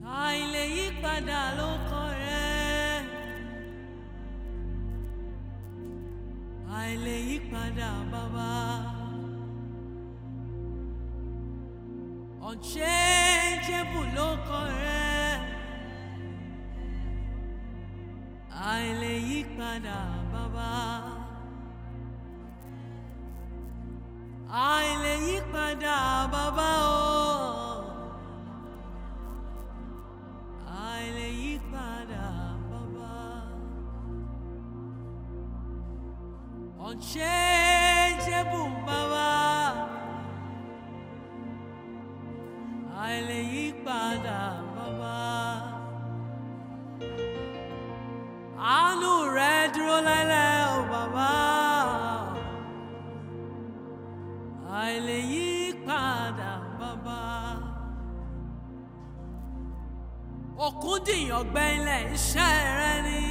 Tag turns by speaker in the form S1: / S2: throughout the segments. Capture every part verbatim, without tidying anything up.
S1: àìlè yí padà ló kọ rẹ̀, àìlè yí padà bàbá. Unchangeable ló kọ rẹ̀, àìlè yí padà bàbá. Àìlè yí padà bàbá o. Àìlè yí padà bàbá. Unchangeable bàbá. Àìlè yí padà bàbá. Àánú rẹ̀ dúró láéláé o bàbá. Àìlè yí padà bàbá. Òkun dìyàn gbẹ́lẹ̀ iṣẹ́ rẹ ni.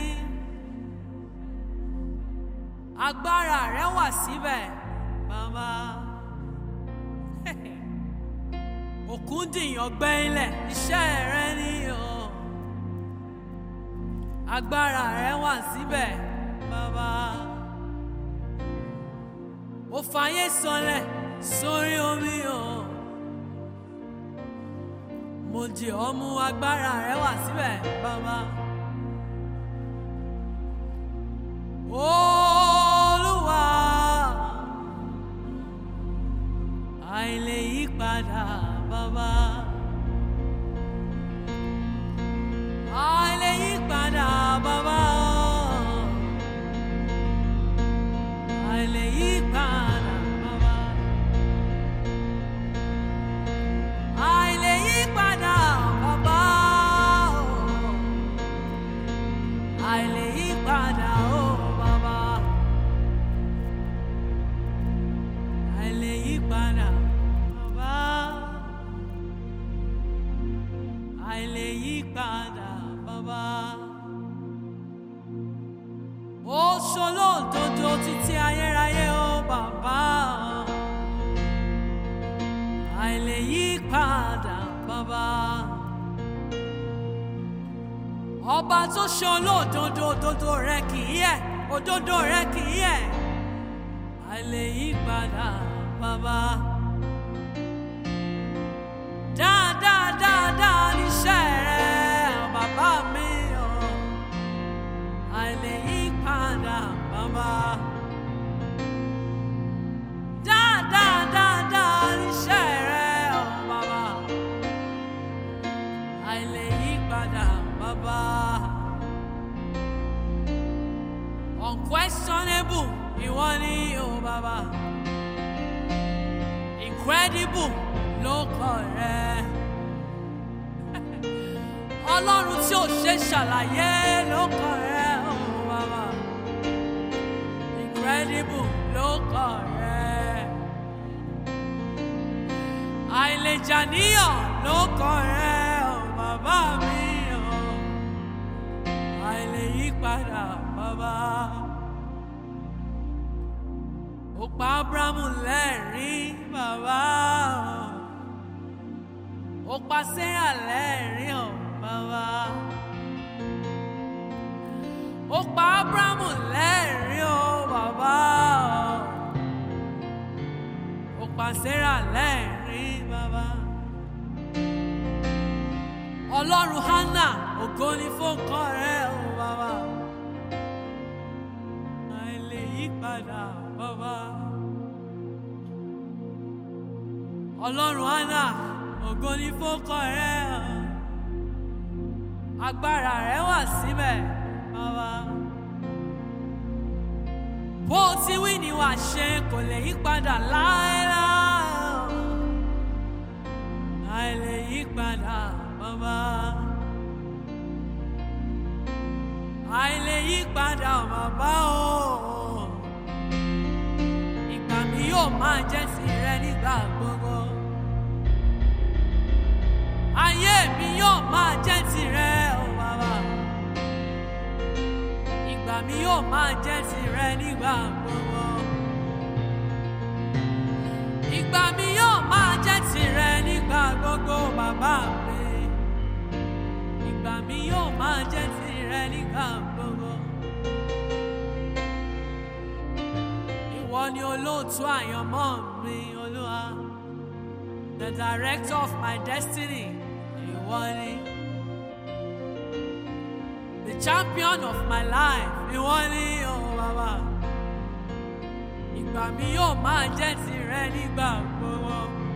S1: Agbára rẹ wà síbẹ̀ bàbá. Òkun dìyàn gbẹ́lẹ̀ iṣẹ́ rẹ ni o. Agbára rẹ wà síbẹ̀ bàbá. Ó fàyè sọlẹ̀ sórí omi o. Mo dì ọ́ mú, agbára rẹ wà síbẹ̀ bàbá. Olúwa àìlè yí padà bàbá. Àìlè yí padà bàbá. Àìlè yí padà bàbá. Àìlè yí padà bàbá. Àìlè yí padà o bàbá. Àìlè yí padà bàbá. Àìlè yí padà bàbá. Ó ṣolódodo títí ayérayé o bàbá. Àìlè yí padà bàbá. Ọba tó ṣolódodo, òdodo rẹ̀ kì í yẹ̀, òdodo rẹ̀ kì í yẹ̀. Àìlè yí padà bàbá. Dáadáa dáadáa níṣẹ́ rẹ̀ bàbá mi o. Àìlè yí padà bàbá. Dáadáa dáadáa níṣẹ́ rẹ̀ o bàbá. Àìlè yí padà bàbá. Unquestionable ìwọ ni o bàbá. Incredible ló kọ rẹ̀. Ọlọ́run tí ò ṣe ṣàlàyé ló kọ rẹ̀ o bàbá. Incredible ló kọ rẹ̀. Àìlèjàníyàn ló kọ rẹ̀ o bàbá mi o. Àìlè yí padà bàbá. Ó pa Ábúráhámù lẹ́rìn bàbá. Ó pa Sárà lẹ́rìn o bàbá. Ó pa Ábúráhámù lẹ́rìn o bàbá. Ó pa Sárà lẹ́rìn bàbá. Ọlọ́run Hánà, ògo ni fórúkọ rẹ̀ o bàbá. Àìlè yí padà bàbá. Ọlọ́run Hánà, ògo ni fórúkọ rẹ̀. Agbára rẹ̀ wà síbẹ̀ bàbá. Bó ti wí ni wàá ṣe, kò lè yí padà láéláé. Àìlè yí padà bàbá. Àìlè yí padà bàbá o. Ìgbà mi yóò máa jẹ́ tìrẹ nígbà gbogbo. Ayé mi yóò máa jẹ́ tìrẹ o bàbá. Ìgbà mi yóò máa jẹ́ tìrẹ nígbà gbogbo. Ìgbà mi yóò máa jẹ́ tìrẹ nígbà gbogbo bàbá mi. jẹ́ tìrẹ nígbà gbogbo. Ìwọ ni olóòtú àyànmọ́ mi, Olúwa. The director of my destiny, ìwọ ni. The champion of my life, ìwọ ni, oh Baba. Ìgbà mi yóò máa jẹ́ tìrẹ nígbà gbogbo.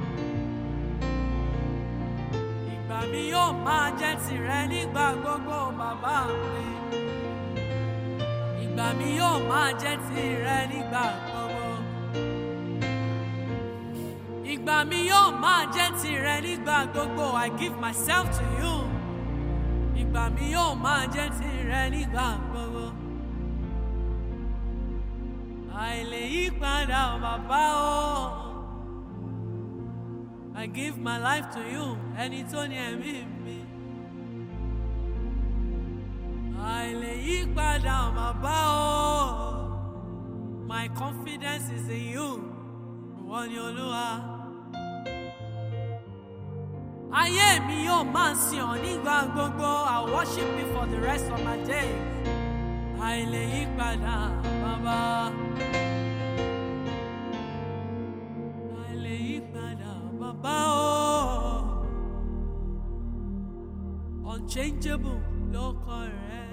S1: Ìgbà mi yóò máa jẹ́ tìrẹ nígbà gbogbo, bàbá mi. Ìgbà mi yóò máa jẹ́ tìrẹ nígbà gbogbo. Ìgbà mi yóò máa jẹ́ tìrẹ nígbà gbogbo. I give myself to you. Ìgbà mi yóò máa jẹ́ tìrẹ nígbà gbogbo. Àìlè yí padà, bàbá o. I give my life to you, ẹni tó ní ẹ̀mí mi. Àìlè yí padà, bàbá o. My confidence is in you. Ìwọ ni Olúwa. Ayé mi yóò máa sìn ọ́ nígbà gbogbo. I worship you for the rest of my days. Àìlè yí padà, bàbá. Àìlè yí padà, bàbá o. Unchangeable lórúkọ rẹ.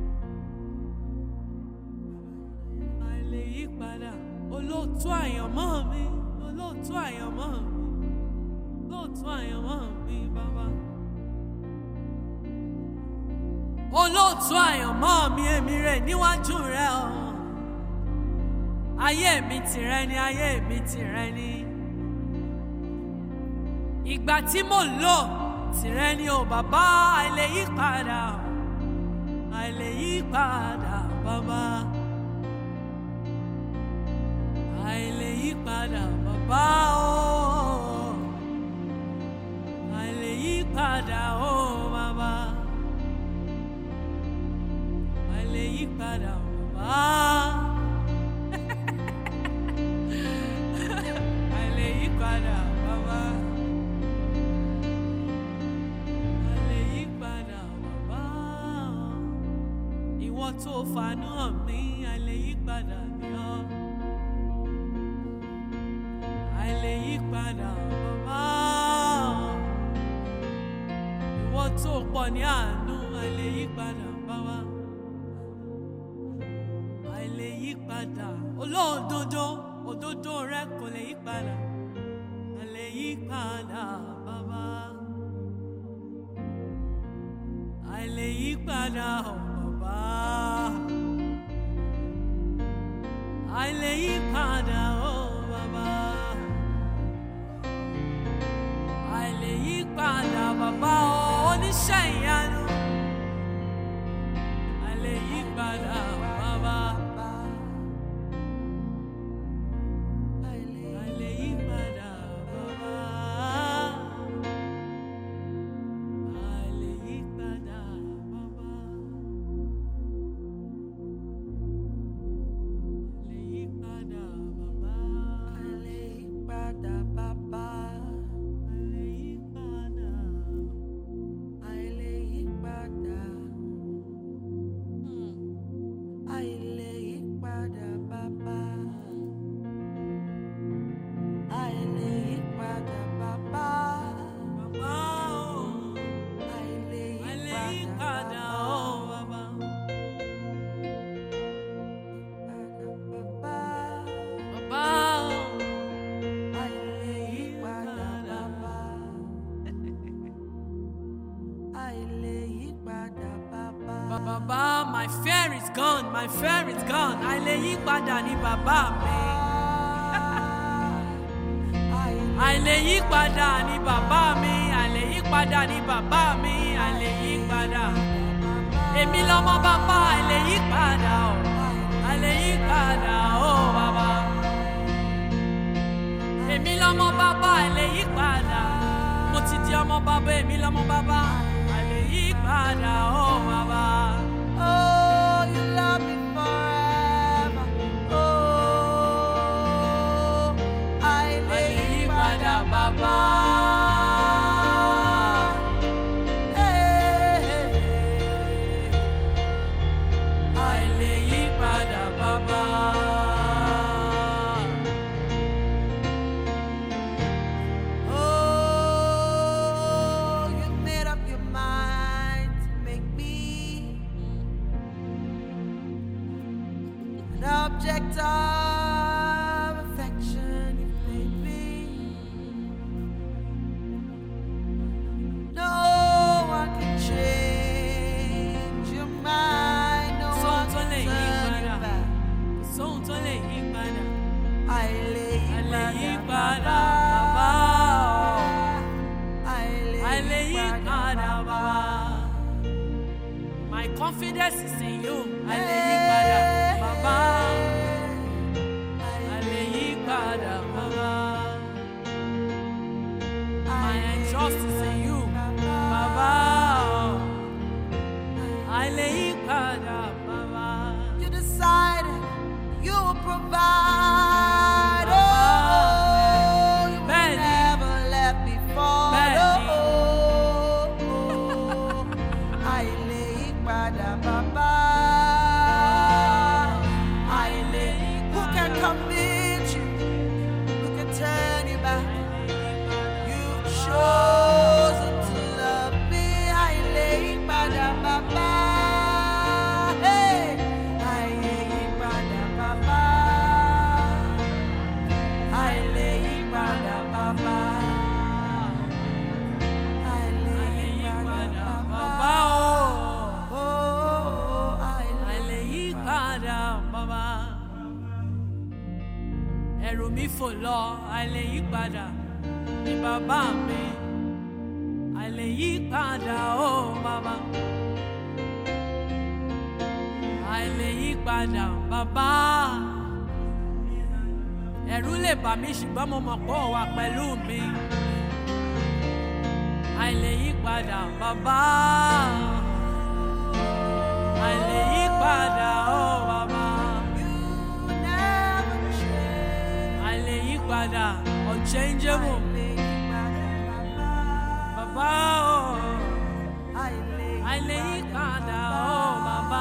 S1: Àìlè yí padà, olóòtú àyànmọ́ mi, olóòtú àyànmọ́ mi, olóòtú àyànmọ́ mi, bàbá. Olóòtú àyànmọ́ mi, èmi rè níwájú rẹ o. Ayé mi tìrẹ ni, ayé mi tìrẹ ni. Ìgbà tí mo lò tìrẹ ni o bàbá. Àìlè yí padà, àìlè yí padà, bàbá. Àìlè yí padà, bàbá o. Àìlè yí padà, o bàbá. Àìlè yí padà, bàbá. Àìlè yí padà, bàbá. Àìlè yí padà, bàbá. Ìwọ tó fàánú hàn mí, àìlè yí padà ni ọ́. Àìlè yí padà, bàbá. Ìwọ tó pọ̀ ní àánú, àìlè yí padà, bàbá. Àìlè yí padà, olódodo, òdodo rẹ kò lè yí padà. Àìlè yí padà, bàbá. Àìlè yí padà, bàbá. Àìlè yí padà, bàbá. Àìlè yí padà, bàbá oníṣẹ́ ìyanu. Àìlè yí padà, bàbá. Àìlè yí padà, bàbá. Àìlè yí padà, bàbá. Àìlè yí padà, bàbá.
S2: Àìlè yí padà, bàbá.
S1: Àìlè yí padà.
S2: Àìlè yí padà.
S1: Hmm.
S2: Àìlè yí padà, bàbá. Àìlè yí padà, bàbá.
S1: Bàbá o.
S2: Àìlè yí
S1: Àìlè yí
S2: padà,
S1: padà,
S2: bàbá.
S1: o bàbá.
S2: Bàbá.
S1: Bàbá o.
S2: Àìlè yí padà, bàbá. Àìlè yí padà, bàbá.
S1: Bàbá, my fear is gone, my fear is gone. Àìlè yí padà ni bàbá mi. Àìlè yí padà ni bàbá mi. Àìlè yí padà ni bàbá mi. Àìlè yí padà. Èmi lọmọ bàbá, àìlè yí padà o. Àìlè yí padà o bàbá. Èmi lọmọ bàbá, àìlè yí padà. Mo ti di ọmọ bàbá, èmi lọmọ bàbá. Àìlè yí padà o bàbá.
S2: Oh, you love me forever. Oh, àìlè yí padà, bàbá. Hey, hey, hey. object of affection you made me. No one can change your mind. No one can turn you back.
S1: Sóhun tó lè yí padà.
S2: I lay
S1: A lè yí
S2: you
S1: padà bàbá.
S2: I
S1: A lè
S2: lay
S1: yí
S2: you
S1: padà bàbá. My confidence is in you. A lè yí padà bàbá. A lè yí padà bàbá. My trust is in you, bàbá. A lè yí padà bàbá.
S2: You decided you will provide. Oh, you will
S1: Benny.
S2: never left me fall.
S1: Benny.
S2: Oh, I lay padà bàbá. I lay. Who can convince you? Who can turn you back? You've chosen to love me. I lay padà bàbá. Hey, I lay padà bàbá. I lay padà bàbá. I lay padà bàbá. Oh, I
S1: A lè yí padà bàbá. Ẹ̀rù mi fò lọ, a lè yí padà ní bàbá mi. A lè yí padà ó bàbá. A lè yí padà bàbá. Ẹ̀rù lè bà mí ṣùgbọ́n mo mọ̀ pé ó wà pẹ̀lú mi. A lè yí padà bàbá. A lè yí padà ó bàbá.
S2: never change.
S1: A lè yí padà unchangeable bàbá ó. A lè yí padà ó bàbá.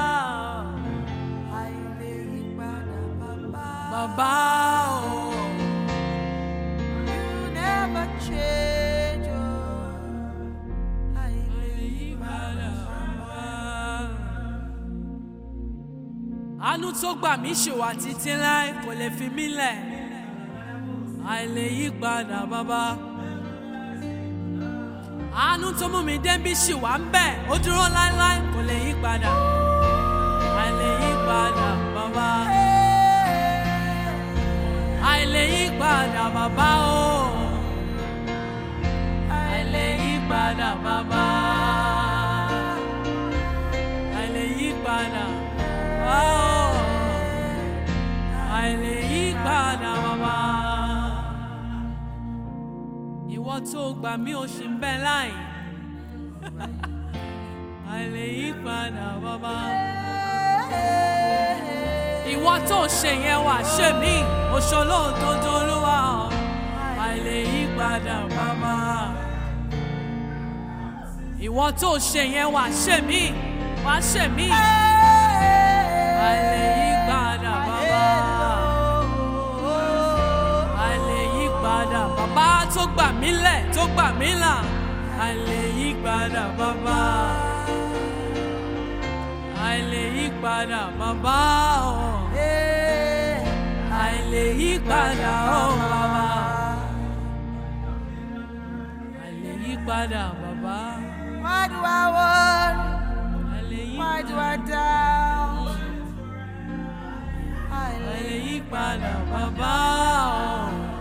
S1: Bàbá ó.
S2: Never change.
S1: A lè yí padà bàbá. Àánú tó gbà mí ṣèwà títí láì kò lè fi mí lẹ̀. A lè yí padà bàbá. Àánú tó mú mi débi ṣìwà ń bẹ̀ ó dúró láéláé kò lè yí padà. A lè yí padà bàbá. A lè yí padà bàbá o. A lè yí padà bàbá. A lè yí padà bàbá o. A lè yí padà bàbá. Ìwọ tó gbà mí ò ṣì ń bẹ láì. A lè yí padà bàbá. Ìwọ tó ṣe yẹn wà ṣe mí, òṣòlò òdodo Olúwa. A lè yí padà bàbá. Ìwọ tó ṣe yẹn wà ṣe mí, wà ṣe mí. A lè yí padà bàbá. A lè yí padà bàbá tó gbà mí lẹ̀, tó gbà mí là. A lè yí padà bàbá. A lè yí padà bàbá o. A lè yí padà o bàbá. A lè yí padà bàbá.
S2: Why do I worry?
S1: A lè yí
S2: Why do I doubt? I
S1: A lè
S2: lay
S1: yí padà bàbá o.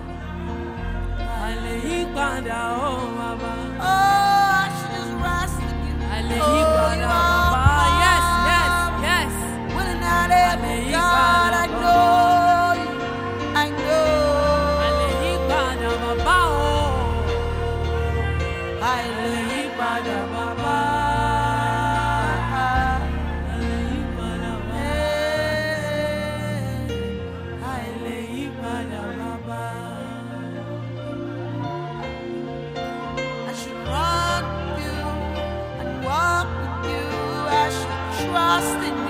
S1: A lè yí padà o bàbá.
S2: Oh, I should just rest in you.
S1: A lè yí padà bàbá. Yes, yes, yes.
S2: When not able,
S1: lay
S2: God, I
S1: padà
S2: know you. I know.
S1: A lè yí padà bàbá o.
S2: I
S1: A lè
S2: lay
S1: yí padà bàbá. A lè yí padà bàbá.
S2: I
S1: A lè yí padà bàbá.
S2: I should run with you and walk with you. I should trust in